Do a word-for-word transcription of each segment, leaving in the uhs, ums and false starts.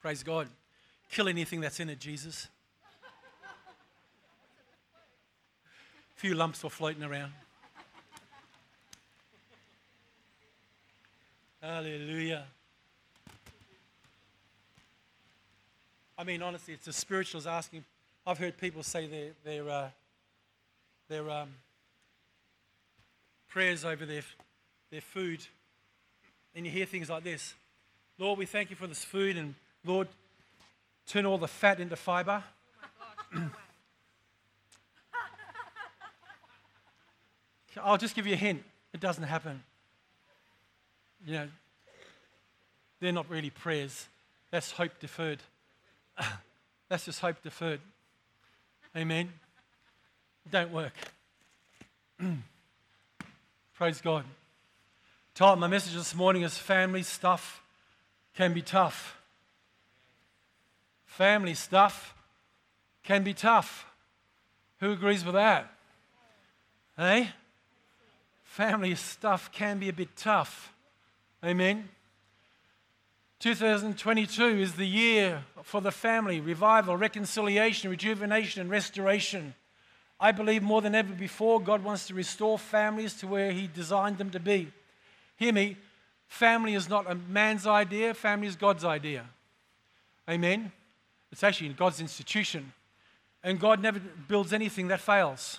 Praise God. Kill anything that's in it, Jesus. A few lumps were floating around. Hallelujah. I mean, honestly, it's the spirituals asking. I've heard people say their their uh, their um, prayers over their their food, and you hear things like this: Lord, we thank you for this food, and Lord, turn all the fat into fiber. I'll just give you a hint. It doesn't happen. You know, they're not really prayers. That's hope deferred. That's just hope deferred. Amen. Don't work. Praise God. Title of my message this morning is Family Stuff Can Be Tough. Family stuff can be tough. Who agrees with that? Hey? Family stuff can be a bit tough. Amen. two thousand twenty-two is the year for the family, revival, reconciliation, rejuvenation, and restoration. I believe more than ever before, God wants to restore families to where He designed them to be. Hear me, family is not a man's idea, family is God's idea. Amen. It's actually God's institution. And God never builds anything that fails.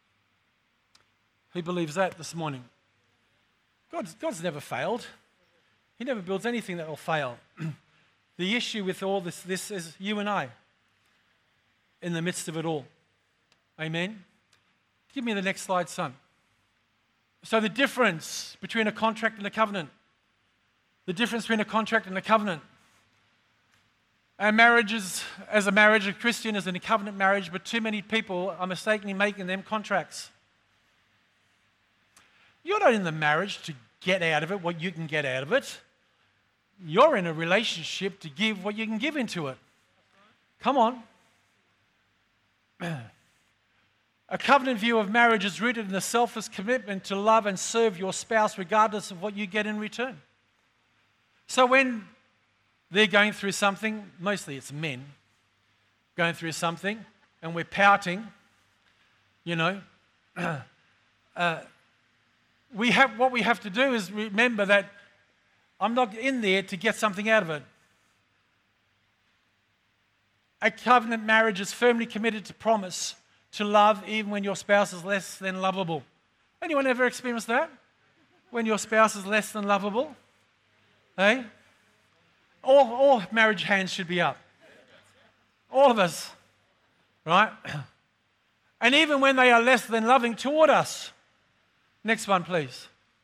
Who believes that this morning? God's, God's never failed. He never builds anything that will fail. The issue with all this, this is you and I in the midst of it all. Amen? Give me the next slide, son. So the difference between a contract and a covenant. The difference between a contract and a covenant. Our marriages, as a marriage, a Christian is in a covenant marriage, but too many people are mistakenly making them contracts. You're not in the marriage to get out of it what you can get out of it. You're in a relationship to give what you can give into it. Come on. A covenant view of marriage is rooted in the selfless commitment to love and serve your spouse regardless of what you get in return. So when they're going through something, mostly it's men, going through something, and we're pouting, you know, uh, we have what we have to do is remember that I'm not in there to get something out of it. A covenant marriage is firmly committed to promise to love even when your spouse is less than lovable. Anyone ever experienced that? When your spouse is less than lovable? Hey? All, all marriage hands should be up. All of us. Right? And even when they are less than loving toward us. Next one, please.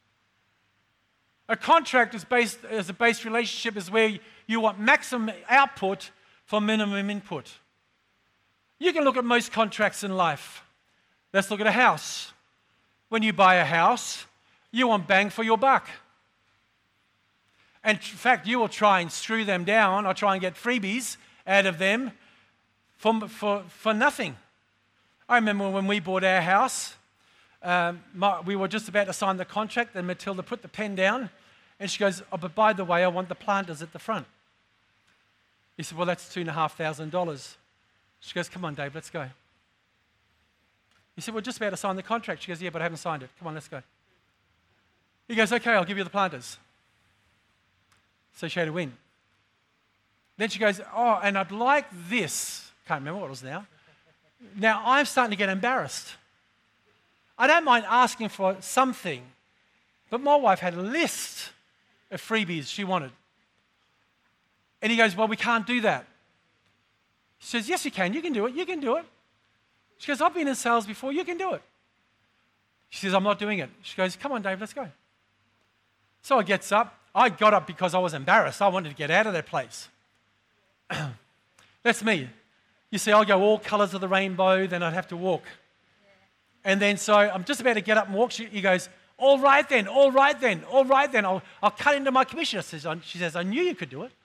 A contract is based as a base relationship is where you want maximum output for minimum input. You can look at most contracts in life. Let's look at a house. When you buy a house, you want bang for your buck. And in fact, you will try and screw them down or try and get freebies out of them for, for, for nothing. I remember when we bought our house, um, my, we were just about to sign the contract, and Matilda put the pen down, and she goes, oh, but by the way, I want the planters at the front. He said, well, that's two and a half thousand dollars. She goes, come on, Dave, let's go. He said, we're just about to sign the contract. She goes, yeah, but I haven't signed it. Come on, let's go. He goes, okay, I'll give you the planters. So she had to win. Then she goes, oh, and I'd like this. Can't remember what it was now. Now, I'm starting to get embarrassed. I don't mind asking for something, but my wife had a list of freebies she wanted. And he goes, well, we can't do that. She says, yes, you can. You can do it. You can do it. She goes, I've been in sales before. You can do it. She says, I'm not doing it. She goes, come on, Dave, let's go. So I gets up. I got up because I was embarrassed. I wanted to get out of that place. That's me. You see, I'll go all colours of the rainbow, then I'd have to walk. And then so I'm just about to get up and walk. She, he goes, all right then, all right then, all right then. I'll, I'll cut into my commission. Says, she says, I knew you could do it.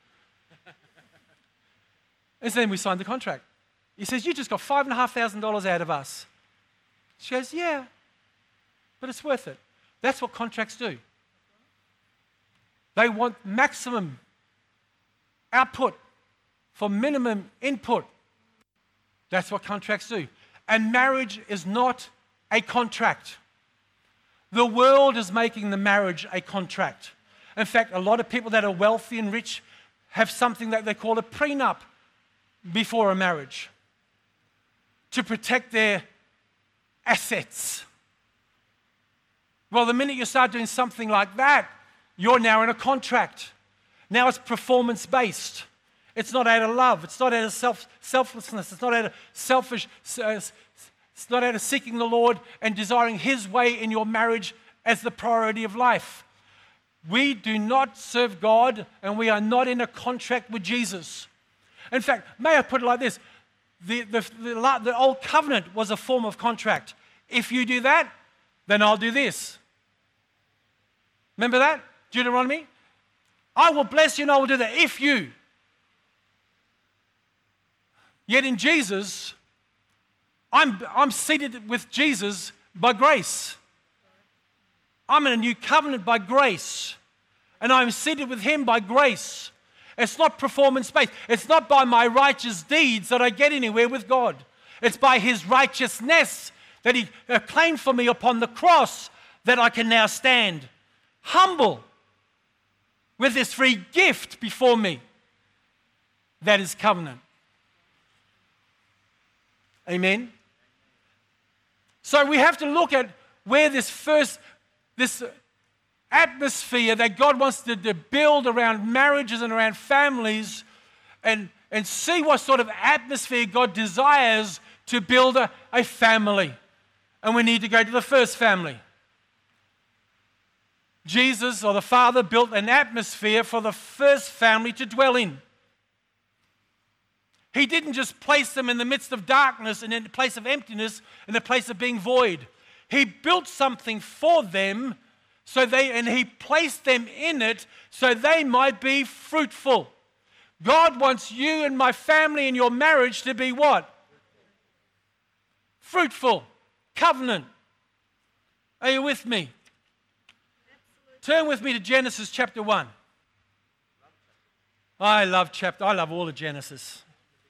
And so then we signed the contract. He says, you just got five and a half thousand dollars out of us. She goes, yeah, but it's worth it. That's what contracts do. They want maximum output for minimum input. That's what contracts do. And marriage is not a contract. The world is making the marriage a contract. In fact, a lot of people that are wealthy and rich have something that they call a prenup before a marriage to protect their assets. Well, the minute you start doing something like that, you're now in a contract. Now it's performance-based. It's not out of love. It's not out of self, selflessness. It's not out of selfish, uh, it's not out of seeking the Lord and desiring His way in your marriage as the priority of life. We do not serve God, and we are not in a contract with Jesus. In fact, may I put it like this? The, the, the, the old covenant was a form of contract. If you do that, then I'll do this. Remember that? Deuteronomy? I will bless you and I will do that if you. Yet in Jesus, I'm, I'm seated with Jesus by grace. I'm in a new covenant by grace. And I'm seated with Him by grace. It's not performance-based. It's not by my righteous deeds that I get anywhere with God. It's by His righteousness that He claimed for me upon the cross that I can now stand humble with this free gift before me. That is covenant. Amen? So we have to look at where this first, this atmosphere that God wants to, to build around marriages and around families, and, and see what sort of atmosphere God desires to build a, a family. And we need to go to the first family. Jesus, or the Father, built an atmosphere for the first family to dwell in. He didn't just place them in the midst of darkness and in the place of emptiness, in the place of being void. He built something for them, so they, and He placed them in it so they might be fruitful. God wants you and my family and your marriage to be what? Fruitful. Covenant. Are you with me? Turn with me to Genesis chapter one. I love chapter, I love all of Genesis.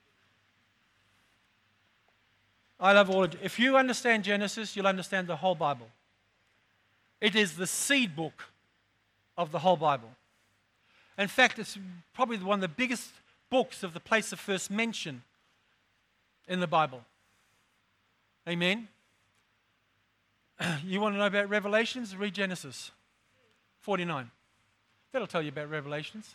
I love all of, if you understand Genesis, you'll understand the whole Bible. It is the seed book of the whole Bible. In fact, it's probably one of the biggest books of the place of first mention in the Bible. Amen? You want to know about Revelations? Read Genesis forty-nine. That'll tell you about Revelations.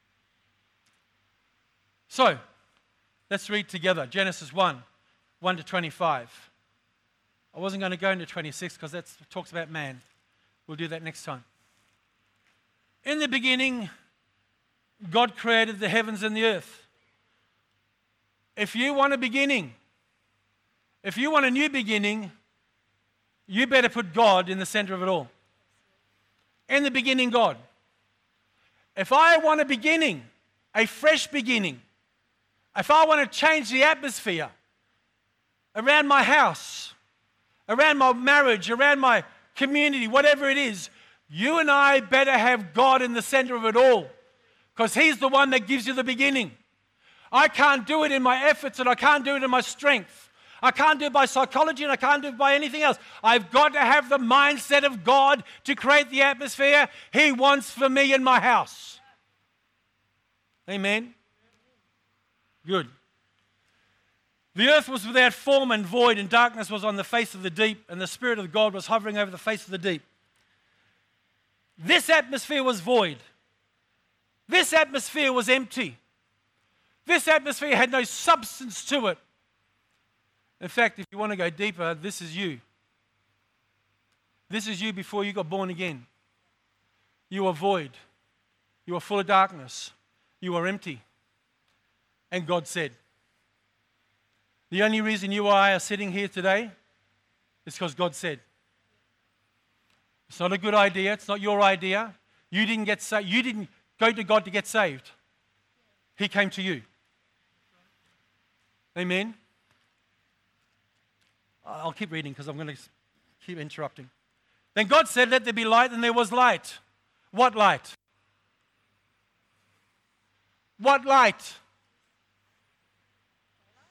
So, let's read together. Genesis one, one to twenty-five. I wasn't going to go into twenty-six because that talks about man. We'll do that next time. In the beginning, God created the heavens and the earth. If you want a beginning, if you want a new beginning, you better put God in the center of it all. In the beginning, God. If I want a beginning, a fresh beginning, if I want to change the atmosphere around my house, around my marriage, around my community, whatever it is, you and I better have God in the center of it all, because He's the one that gives you the beginning. I can't do it in my efforts, and I can't do it in my strength. I can't do it by psychology, and I can't do it by anything else. I've got to have the mindset of God to create the atmosphere He wants for me in my house. Amen? Good. The earth was without form and void, and darkness was on the face of the deep, and the Spirit of God was hovering over the face of the deep. This atmosphere was void. This atmosphere was empty. This atmosphere had no substance to it. In fact, if you want to go deeper, this is you. This is you before you got born again. You are void. You are full of darkness. You are empty. And God said, the only reason you and I are sitting here today is because God said. It's not a good idea. It's not your idea. You didn't get saved. You didn't go to God to get saved. He came to you. Amen. I'll keep reading because I'm going to keep interrupting. Then God said, let there be light, and there was light. What light? What light?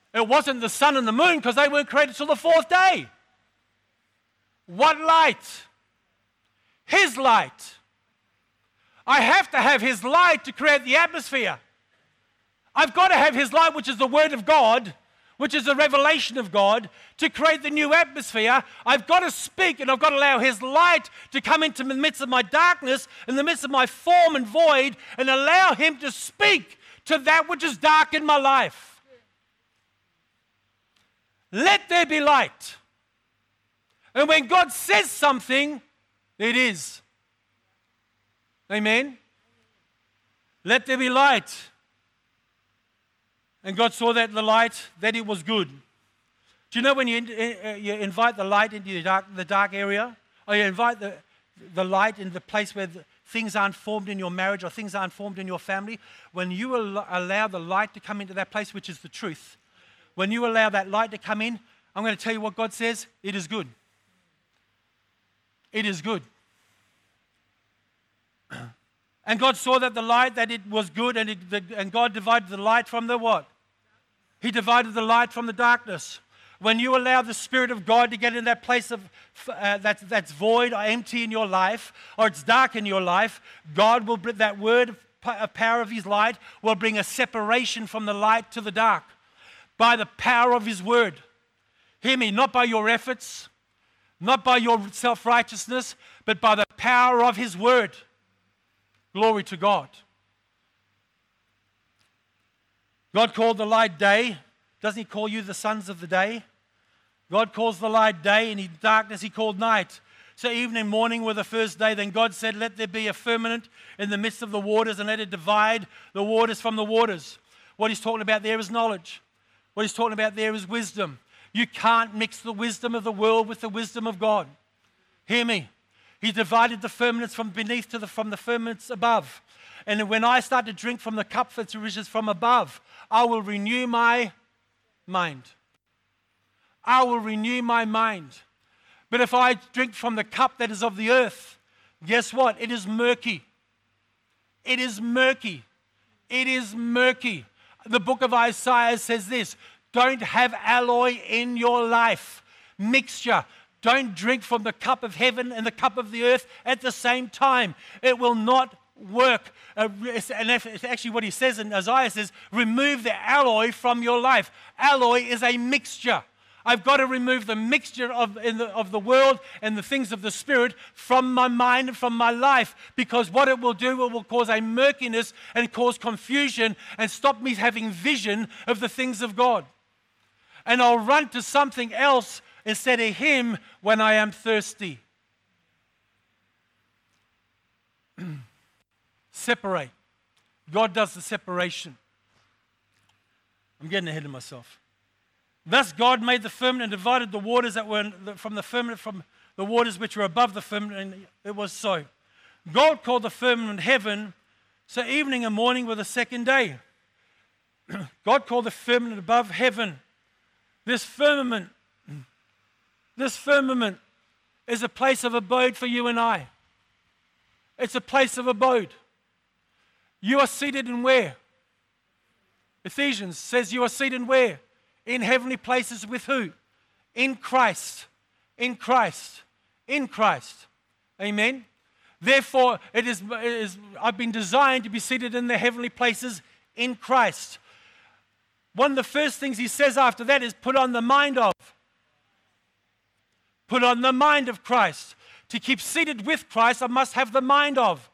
It wasn't the sun and the moon because they weren't created till the fourth day. What light? His light. I have to have His light to create the atmosphere. I've got to have His light, which is the Word of God, which is the revelation of God, to create the new atmosphere. I've got to speak, and I've got to allow His light to come into the midst of my darkness, in the midst of my form and void, and allow Him to speak to that which is dark in my life. Let there be light. And when God says something, it is. Amen? Let there be light. And God saw that the light, that it was good. Do you know when you, you invite the light into the dark, the dark area, or you invite the, the light in the place where the, things aren't formed in your marriage or things aren't formed in your family, when you al- allow the light to come into that place, which is the truth, when you allow that light to come in, I'm going to tell you what God says, it is good. It is good. And God saw that the light, that it was good, and, it, the, and God divided the light from the what? He divided the light from the darkness. When you allow the Spirit of God to get in that place of uh, that's, that's void or empty in your life, or it's dark in your life, God will bring that word of power of His light will bring a separation from the light to the dark by the power of His word. Hear me, not by your efforts, not by your self-righteousness, but by the power of His word. Glory to God. God called the light day. Doesn't He call you the sons of the day? God calls the light day, and in darkness He called night. So evening and morning were the first day. Then God said, let there be a firmament in the midst of the waters, and let it divide the waters from the waters. What He's talking about there is knowledge. What He's talking about there is wisdom. You can't mix the wisdom of the world with the wisdom of God. Hear me. He divided the firmaments from beneath to the from the firmaments above. And when I start to drink from the cup that is from above, I will renew my mind. I will renew my mind. But if I drink from the cup that is of the earth, guess what? It is murky. It is murky. It is murky. The book of Isaiah says this, don't have alloy in your life, mixture. Don't drink from the cup of heaven and the cup of the earth at the same time. It will not work. Uh, and it's actually what he says in Isaiah says, remove the alloy from your life. Alloy is a mixture. I've got to remove the mixture of, in the, of the world and the things of the Spirit from my mind and from my life, because what it will do, it will cause a murkiness and cause confusion and stop me having vision of the things of God. And I'll run to something else instead of Him when I am thirsty. Separate. God does the separation. I'm getting ahead of myself. Thus God made the firmament and divided the waters that were from the firmament from the waters which were above the firmament, and it was so. God called the firmament heaven, so evening and morning were the second day. God called the firmament above heaven. This firmament, this firmament is a place of abode for you and I. It's a place of abode. You are seated in where? Ephesians says you are seated where? In heavenly places with who? In Christ. In Christ. In Christ. Amen? Therefore, it is, it is, I've been designed to be seated in the heavenly places in Christ. One of the first things he says after that is put on the mind of. Put on the mind of Christ. To keep seated with Christ, I must have the mind of.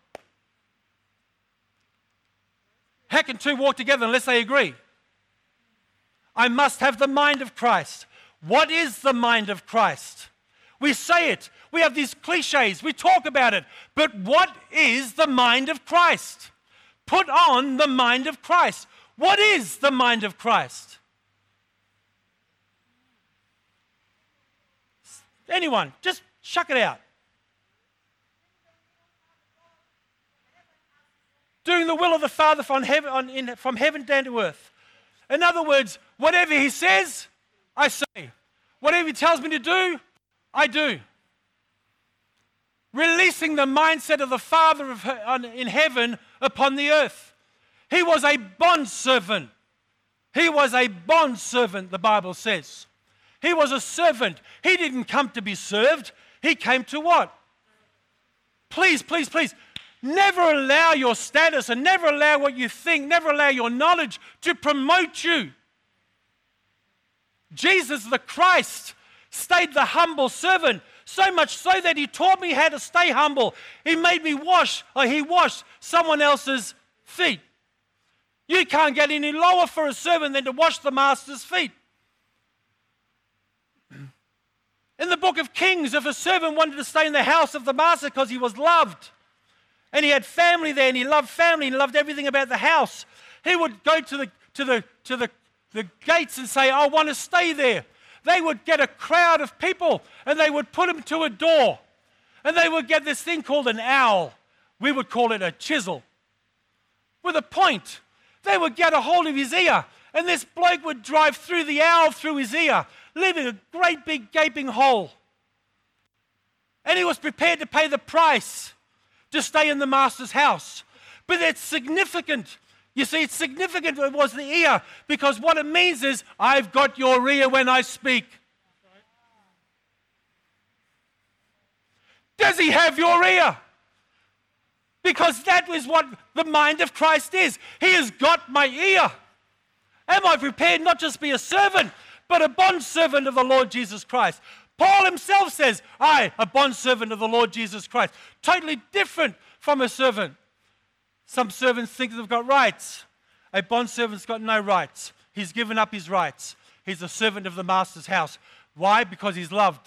How can two walk together unless they agree? I must have the mind of Christ. What is the mind of Christ? We say it. We have these cliches. We talk about it. But what is the mind of Christ? Put on the mind of Christ. What is the mind of Christ? Anyone, just chuck it out. Doing the will of the Father from heaven, on, in, from heaven down to earth. In other words, whatever He says, I say. Whatever He tells me to do, I do. Releasing the mindset of the Father of, in heaven upon the earth. He was a bondservant. He was a bondservant, the Bible says. He was a servant. He didn't come to be served. He came to what? Please, please, please. Never allow your status and never allow what you think, never allow your knowledge to promote you. Jesus the Christ stayed the humble servant, so much so that he taught me how to stay humble. He made me wash, or he washed someone else's feet. You can't get any lower for a servant than to wash the master's feet. In the book of Kings, if a servant wanted to stay in the house of the master because he was loved, and he had family there, and he loved family, and loved everything about the house, he would go to the to the to the, the gates and say, I want to stay there. They would get a crowd of people, and they would put him to a door, and they would get this thing called an owl. We would call it a chisel, with a point. They would get a hold of his ear, and this bloke would drive through the owl through his ear, leaving a great big gaping hole. And he was prepared to pay the price to stay in the master's house. But it's significant. You see, it's significant it was the ear, because what it means is, I've got your ear when I speak. Does he have your ear? Because that is what the mind of Christ is. He has got my ear. Am I prepared not just to be a servant, but a bondservant of the Lord Jesus Christ? Paul himself says, I, a bondservant of the Lord Jesus Christ. Totally different from a servant. Some servants think they've got rights. A bondservant's got no rights. He's given up his rights. He's a servant of the master's house. Why? Because he's loved.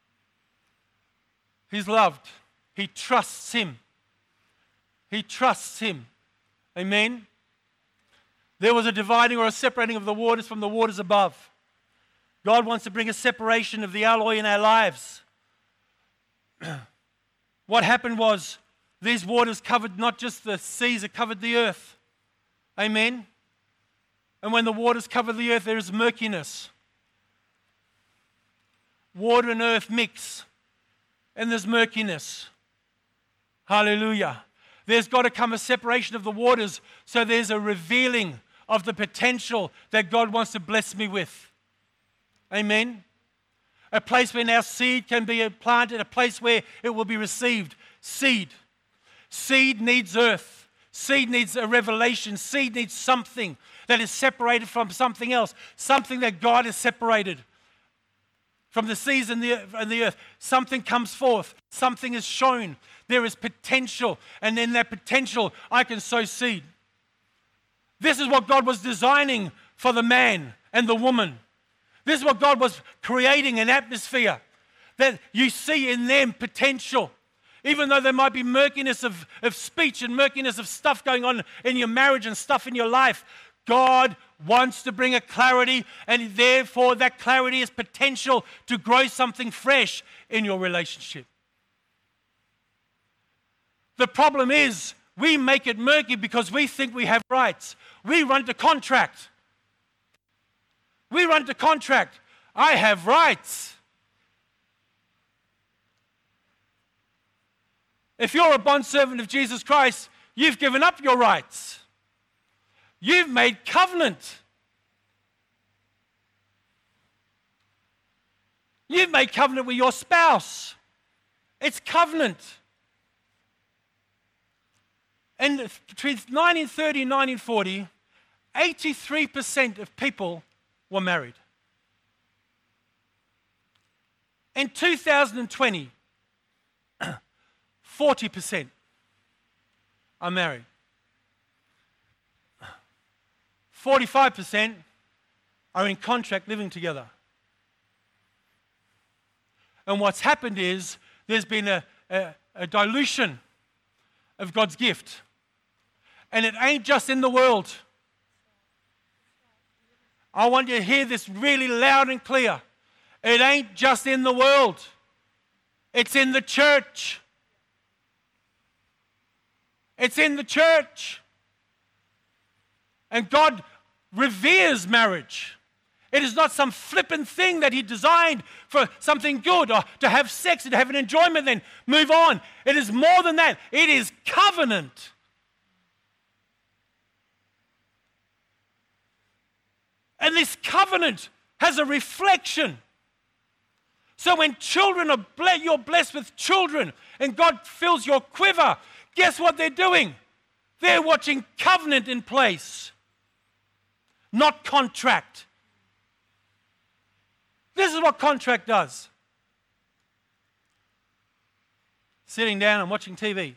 He's loved. He trusts him. He trusts him. Amen? There was a dividing or a separating of the waters from the waters above. God wants to bring a separation of the alloy in our lives. What happened was, these waters covered not just the seas, it covered the earth. Amen? And when the waters cover the earth, there is murkiness. Water and earth mix, and there's murkiness. Hallelujah. There's got to come a separation of the waters, so there's a revealing of the potential that God wants to bless me with. Amen? A place where now seed can be planted, a place where it will be received. Seed. Seed needs earth. Seed needs a revelation. Seed needs something that is separated from something else. Something that God has separated from the seas and the, and the earth. Something comes forth. Something is shown. There is potential. And in that potential, I can sow seed. This is what God was designing for the man and the woman. This is what God was creating, an atmosphere that you see in them potential. Even though there might be murkiness of, of speech and murkiness of stuff going on in your marriage and stuff in your life, God wants to bring a clarity, and therefore that clarity is potential to grow something fresh in your relationship. The problem is, we make it murky because we think we have rights. We run to contract. We run to contract. I have rights. If you're a bondservant of Jesus Christ, you've given up your rights. You've made covenant. You've made covenant with your spouse. It's covenant. And between nineteen thirty and nineteen forty, eighty-three percent of people were married. In two thousand twenty, forty percent are married. forty-five percent are in contract living together. And what's happened is there's been a, a, a dilution of God's gift. And it ain't just in the world. I want you to hear this really loud and clear. It ain't just in the world. It's in the church. It's in the church. And God reveres marriage. It is not some flippant thing that He designed for something good, or to have sex and to have an enjoyment, then move on. It is more than that. It is covenant. And this covenant has a reflection. So when children are blessed, you're blessed with children, and God fills your quiver, guess what they're doing? They're watching covenant in place, not contract. This is what contract does. Sitting down and watching T V.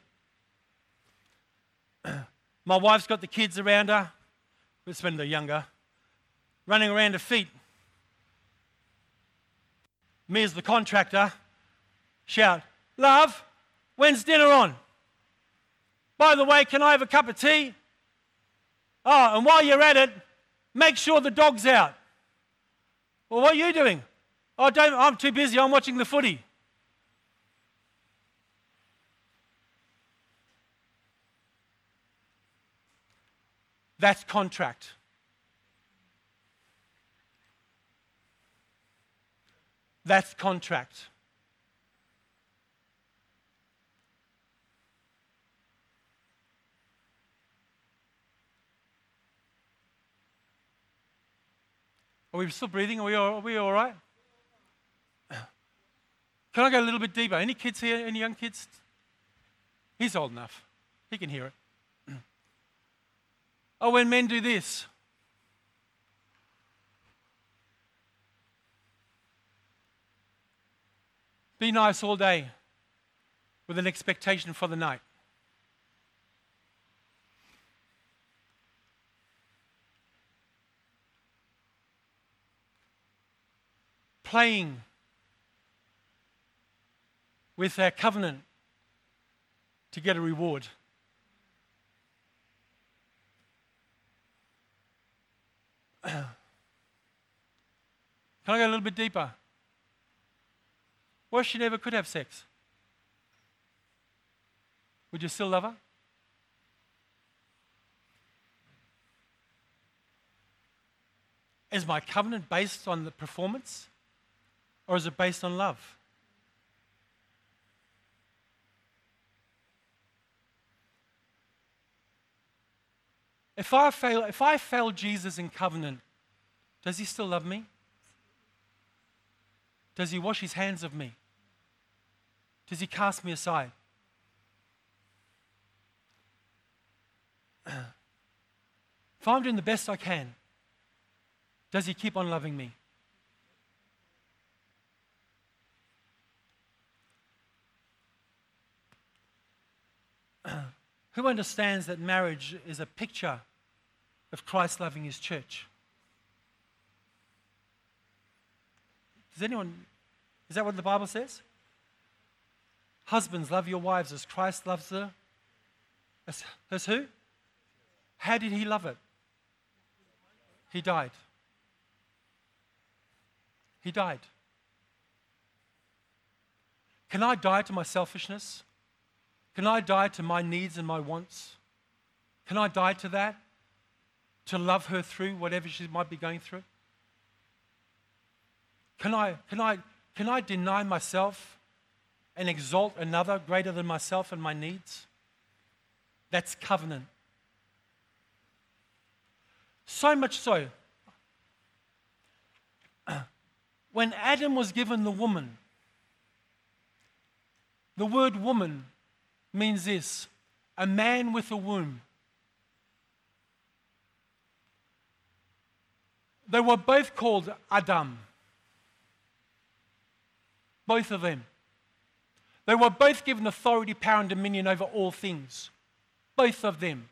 My wife's got the kids around her, it's when they're younger, running around her feet. Me as the contractor, shout, "Love, when's dinner on? By the way, can I have a cup of tea? Oh, and while you're at it, make sure the dog's out." "Well, what are you doing?" "Oh, don't, I'm too busy, I'm watching the footy." That's contract. That's contract. Are we still breathing? Are we all, are we all right? Can I go a little bit deeper? Any kids here? Any young kids? He's old enough. He can hear it. Oh, when men do this. Be nice all day with an expectation for the night. Playing with our covenant to get a reward. Can I go a little bit deeper? What if she never could have sex? Would you still love her? Is my covenant based on the performance, or is it based on love? If I fail, if I fail Jesus in covenant, does he still love me? Does he wash his hands of me? Does he cast me aside? If I'm doing the best I can, does he keep on loving me? Who understands that marriage is a picture of Christ loving his church? Does anyone, is that what the Bible says? Husbands, love your wives as Christ loves her. As, as who? How did he love it? He died. He died. Can I die to my selfishness? Can I die to my needs and my wants? Can I die to that? To love her through whatever she might be going through? Can I, can I, can I deny myself and exalt another greater than myself and my needs? That's covenant. So much so, when Adam was given the woman, the word woman means this: a man with a womb. They were both called Adam. Both of them. They were both given authority, power, and dominion over all things. Both of them.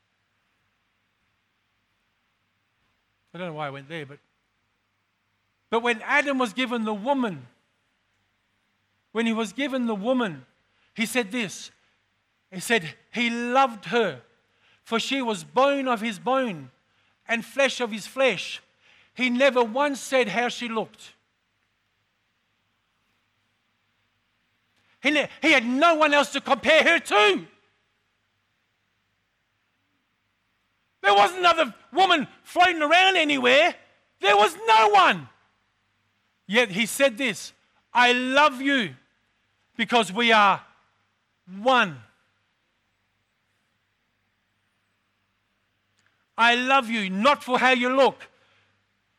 I don't know why I went there, but but when Adam was given the woman, when he was given the woman, he said this. He said, he loved her, for she was bone of his bone and flesh of his flesh. He never once said how she looked. He, ne- he had no one else to compare her to. There wasn't another woman floating around anywhere. There was no one. Yet he said this: I love you because we are one. I love you not for how you look,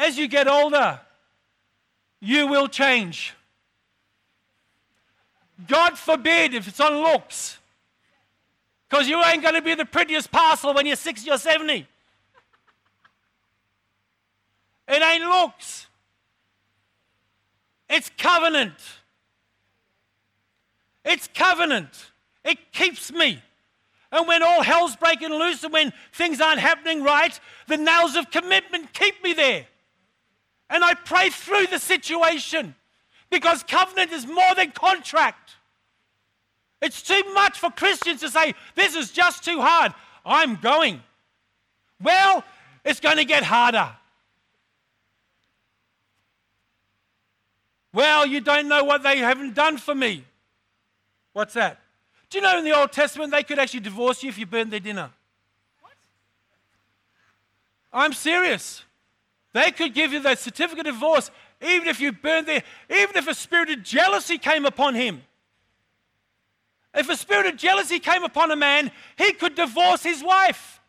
as you get older, you will change. God forbid if it's on looks, because you ain't going to be the prettiest parcel when you're sixty or seventy. It ain't looks. It's covenant. It's covenant. It keeps me. And when all hell's breaking loose and when things aren't happening right, the nails of commitment keep me there. And I pray through the situation, because covenant is more than contract. It's too much for Christians to say, this is just too hard. I'm going. Well, it's going to get harder. Well, you don't know what they haven't done for me. What's that? Do you know in the Old Testament they could actually divorce you if you burned their dinner? What? I'm serious. They could give you the certificate of divorce even if you burned their, even if a spirit of jealousy came upon him. If a spirit of jealousy came upon a man, he could divorce his wife.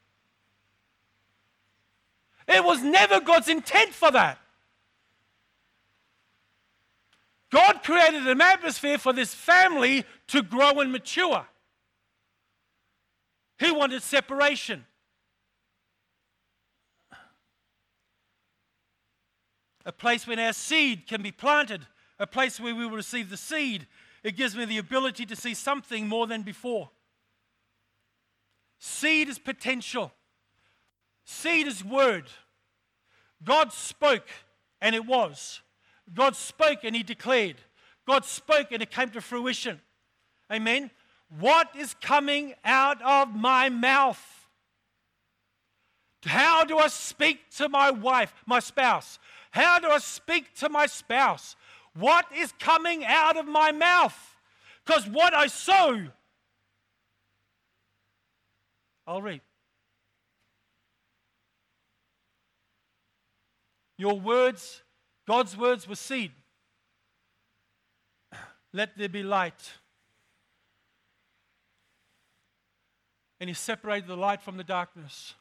It was never God's intent for that. God created an atmosphere for this family to grow and mature. He wanted separation. A place where our seed can be planted, a place where we will receive the seed. It gives me the ability to see something more than before. Seed is potential. Seed is word. God spoke, and it was. God spoke and he declared. God spoke and it came to fruition. Amen. What is coming out of my mouth? How do I speak to my wife, my spouse? How do I speak to my spouse? What is coming out of my mouth? Because what I sow, I'll reap. Your words, God's words were seed. Let there be light. And he separated the light from the darkness.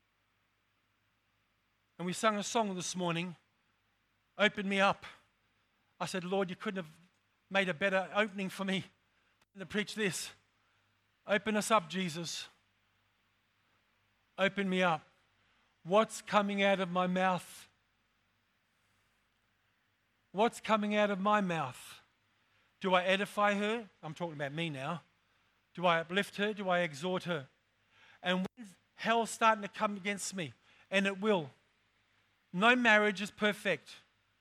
And we sang a song this morning, Open Me Up. I said, Lord, you couldn't have made a better opening for me than to preach this. Open us up, Jesus. Open me up. What's coming out of my mouth? What's coming out of my mouth? Do I edify her? I'm talking about me now. Do I uplift her? Do I exhort her? And when hell's starting to come against me, and it will, no marriage is perfect.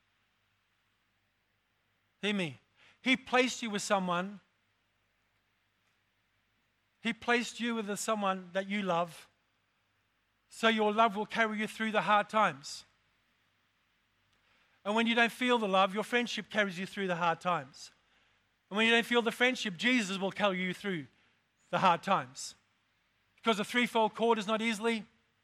Hear me. He placed you with someone. He placed you with someone that you love, so your love will carry you through the hard times. And when you don't feel the love, your friendship carries you through the hard times. And when you don't feel the friendship, Jesus will carry you through the hard times. Because a threefold cord is not easily.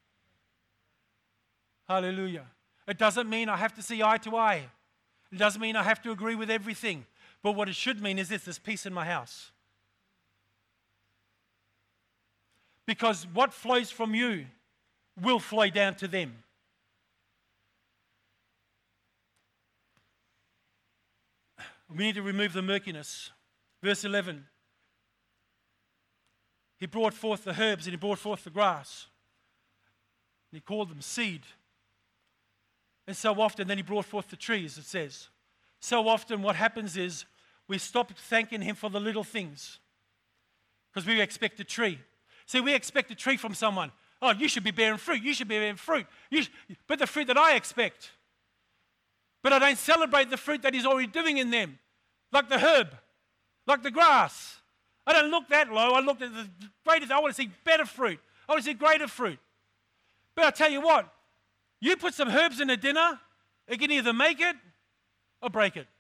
Hallelujah. It doesn't mean I have to see eye to eye. It doesn't mean I have to agree with everything. But what it should mean is this: there's peace in my house. Because what flows from you will flow down to them. We need to remove the murkiness. Verse eleven. He brought forth the herbs and he brought forth the grass. And he called them seed. And so often, then he brought forth the trees, it says. So often what happens is we stop thanking him for the little things because we expect a tree. See, we expect a tree from someone. Oh, you should be bearing fruit. You should be bearing fruit. You should, but the fruit that I expect. But I don't celebrate the fruit that he's already doing in them, like the herb, like the grass. I don't look that low. I look at the greater. I want to see better fruit. I want to see greater fruit. But I tell you what, you put some herbs in a dinner, it can either make it or break it.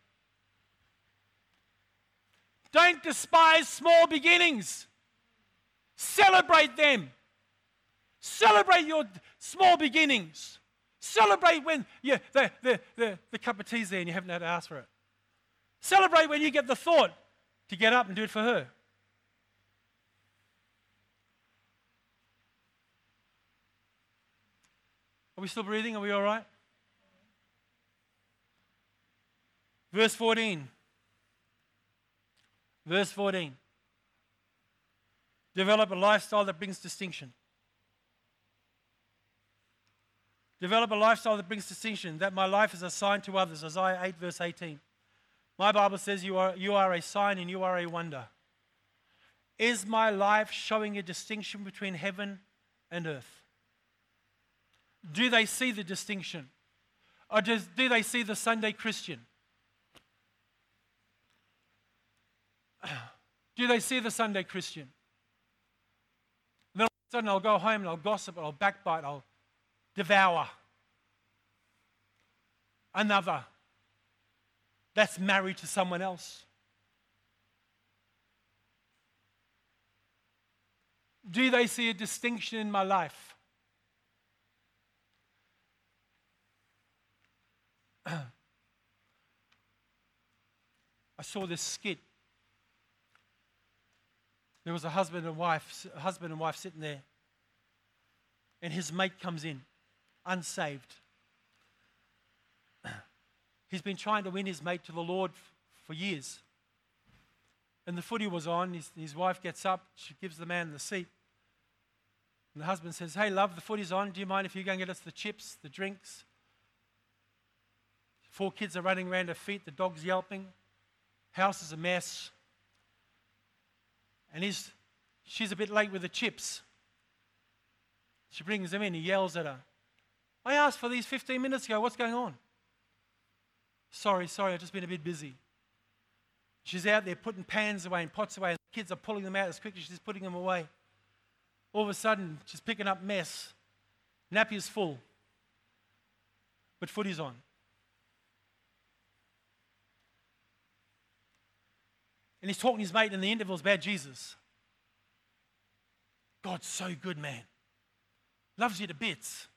Don't despise small beginnings. Celebrate them. Celebrate your small beginnings. Celebrate when you, the, the, the, the cup of tea's there and you haven't had to ask for it. Celebrate when you get the thought to get up and do it for her. Are we still breathing? Are we all right? Verse fourteen. Verse fourteen. Develop a lifestyle that brings distinction. Develop a lifestyle that brings distinction, that my life is a sign to others. Isaiah eight, verse eighteen. My Bible says you are, you are a sign and you are a wonder. Is my life showing a distinction between heaven and earth? Do they see the distinction? Or does, do they see the Sunday Christian? Do they see the Sunday Christian? Then all of a sudden I'll go home and I'll gossip, I'll backbite, I'll devour another that's married to someone else. Do they see a distinction in my life? I saw this skit. There was a husband and wife, a husband and wife sitting there, and his mate comes in, unsaved. He's been trying to win his mate to the Lord f- for years. And the footy was on. His, his wife gets up. She gives the man the seat. And the husband says, hey, love, the footy's on. Do you mind if you go and get us the chips, the drinks? Four kids are running around her feet. The dog's yelping. House is a mess. And he's, she's a bit late with the chips. She brings them in. He yells at her. I asked for these fifteen minutes ago. What's going on? Sorry, sorry, I've just been a bit busy. She's out there putting pans away and pots away, and the kids are pulling them out as quickly as she's putting them away. All of a sudden, she's picking up mess. Nappy's full, but footy's on. And he's talking to his mate in the intervals about Jesus. God's so good, man. Loves you to bits.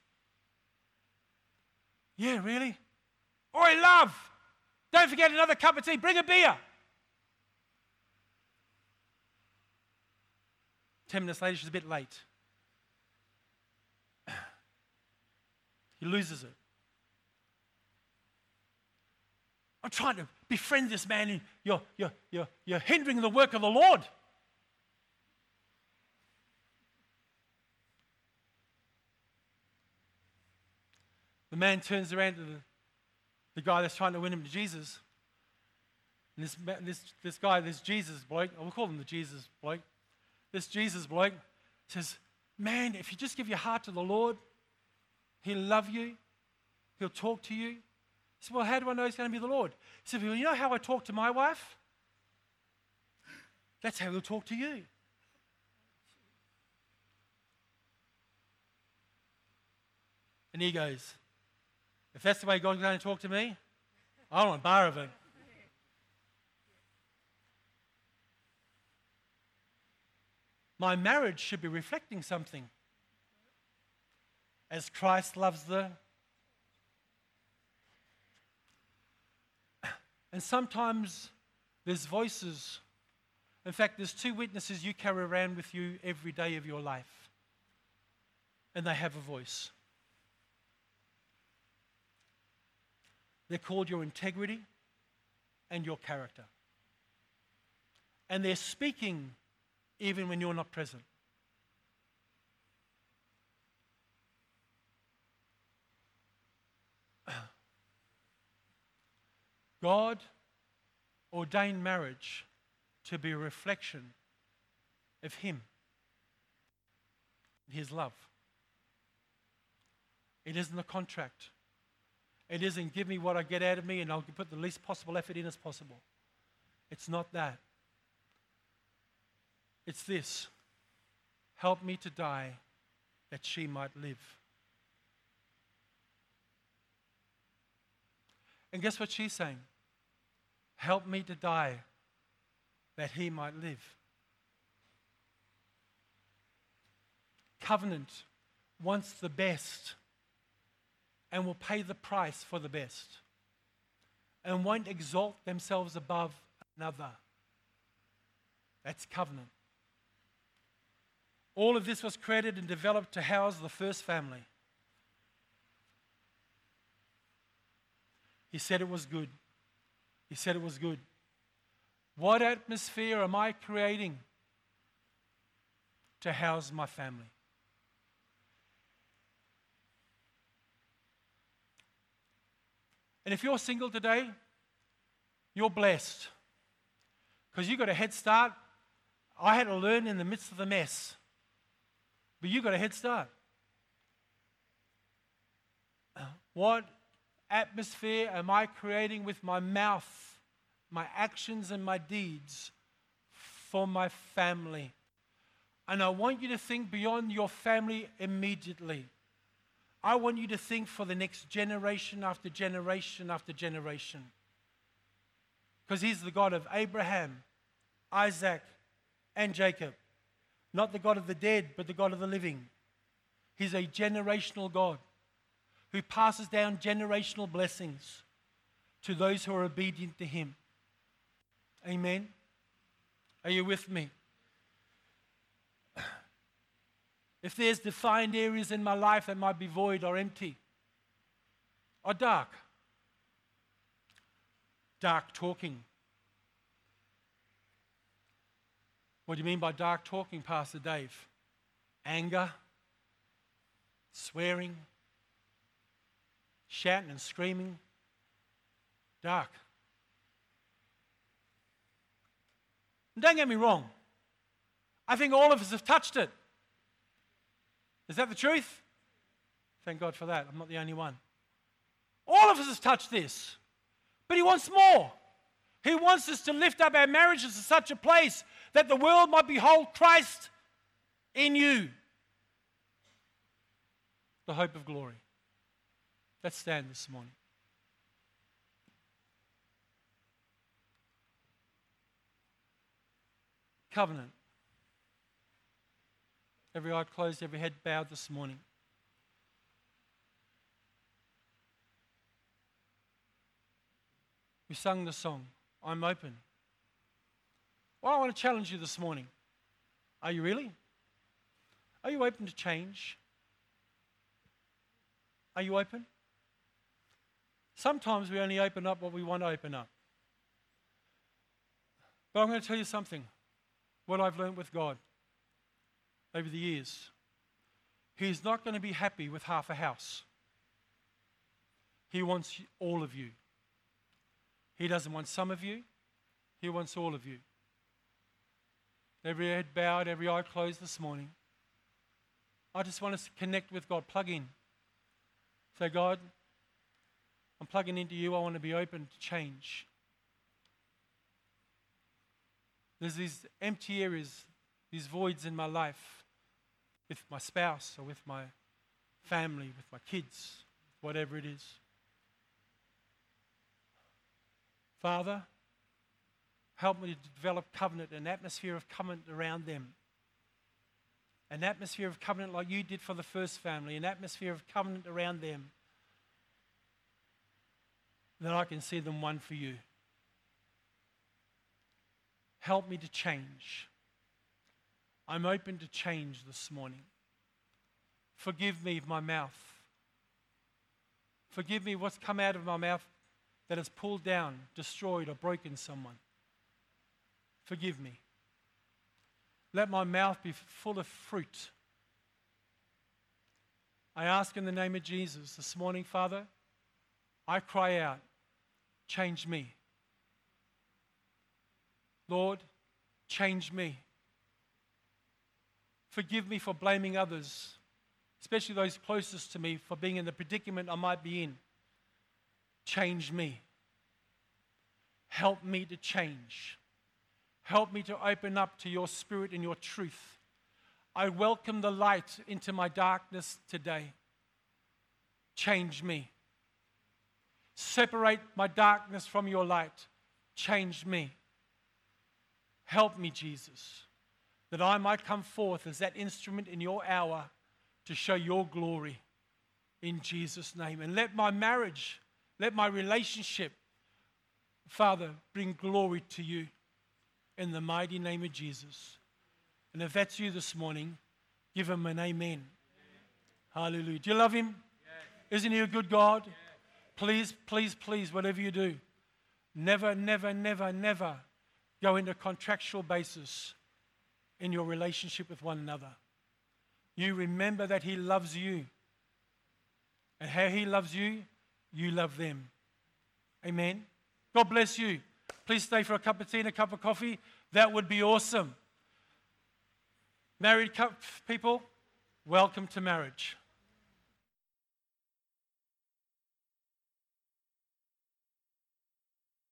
Yeah, really? Oi, love! Don't forget another cup of tea. Bring a beer. Ten minutes later, she's a bit late. He loses it. I'm trying to befriend this man, and you're, you're, you're, you're hindering the work of the Lord. The man turns around to the, the guy that's trying to win him to Jesus. And this, this, this guy, this Jesus bloke, we'll call him the Jesus bloke. This Jesus bloke says, man, if you just give your heart to the Lord, He'll love you. He'll talk to you. He said, well, how do I know He's going to be the Lord? He said, well, you know how I talk to my wife? That's how He'll talk to you. And he goes, if that's the way God's going to talk to me, I don't want a bar of it. My marriage should be reflecting something. As Christ loves the... And sometimes there's voices. In fact, there's two witnesses you carry around with you every day of your life. And they have a voice. They're called your integrity and your character. And they're speaking even when you're not present. God ordained marriage to be a reflection of Him, His love. It isn't a contract. It isn't give me what I get out of me and I'll put the least possible effort in as possible. It's not that. It's this. Help me to die that she might live. And guess what she's saying? Help me to die that he might live. Covenant wants the best and will pay the price for the best and won't exalt themselves above another. That's covenant. All of this was created and developed to house the first family. He said it was good. He said it was good. What atmosphere am I creating to house my family? And if you're single today, you're blessed because you got a head start. I had to learn in the midst of the mess, but you got a head start. What atmosphere am I creating with my mouth, my actions and my deeds for my family? And I want you to think beyond your family immediately. I want you to think for the next generation after generation after generation. Because He's the God of Abraham, Isaac, and Jacob. Not the God of the dead, but the God of the living. He's a generational God who passes down generational blessings to those who are obedient to Him. Amen? Are you with me? If there's defined areas in my life that might be void or empty or dark, dark talking. What do you mean by dark talking, Pastor Dave? Anger, swearing, shouting and screaming. Dark. And don't get me wrong. I think all of us have touched it. Is that the truth? Thank God for that. I'm not the only one. All of us have touched this. But He wants more. He wants us to lift up our marriages to such a place that the world might behold Christ in you, the hope of glory. Let's stand this morning. Covenant. Every eye closed, every head bowed this morning. We sung the song, I'm open. Well, I want to challenge you this morning. Are you really? Are you open to change? Are you open? Sometimes we only open up what we want to open up. But I'm going to tell you something, what I've learned with God over the years. He's not going to be happy with half a house. He wants all of you. He doesn't want some of you. He wants all of you. Every head bowed, every eye closed this morning. I just want us to connect with God. Plug in. Say, God, I'm plugging into you. I want to be open to change. There's these empty areas, these voids in my life with my spouse or with my family, with my kids, whatever it is. Father, help me to develop covenant, an atmosphere of covenant around them. An atmosphere of covenant like you did for the first family, an atmosphere of covenant around them, that I can see them one for you. Help me to change. I'm open to change this morning. Forgive me of my mouth. Forgive me what's come out of my mouth that has pulled down, destroyed, or broken someone. Forgive me. Let my mouth be full of fruit. I ask in the name of Jesus this morning, Father, I cry out, change me. Lord, change me. Forgive me for blaming others, especially those closest to me, for being in the predicament I might be in. Change me. Help me to change. Help me to open up to your spirit and your truth. I welcome the light into my darkness today. Change me. Separate my darkness from your light. Change me. Help me, Jesus, that I might come forth as that instrument in your hour to show your glory in Jesus' name. And let my marriage, let my relationship, Father, bring glory to you in the mighty name of Jesus. And if that's you this morning, give him an amen. Amen. Hallelujah. Do you love him? Yes. Isn't he a good God? Yes. Please, please, please, whatever you do, Never, never, never, never go into contractual basis in your relationship with one another. You remember that he loves you. And how he loves you, you love them. Amen. God bless you. Please stay for a cup of tea and a cup of coffee. That would be awesome. Married people, welcome to marriage.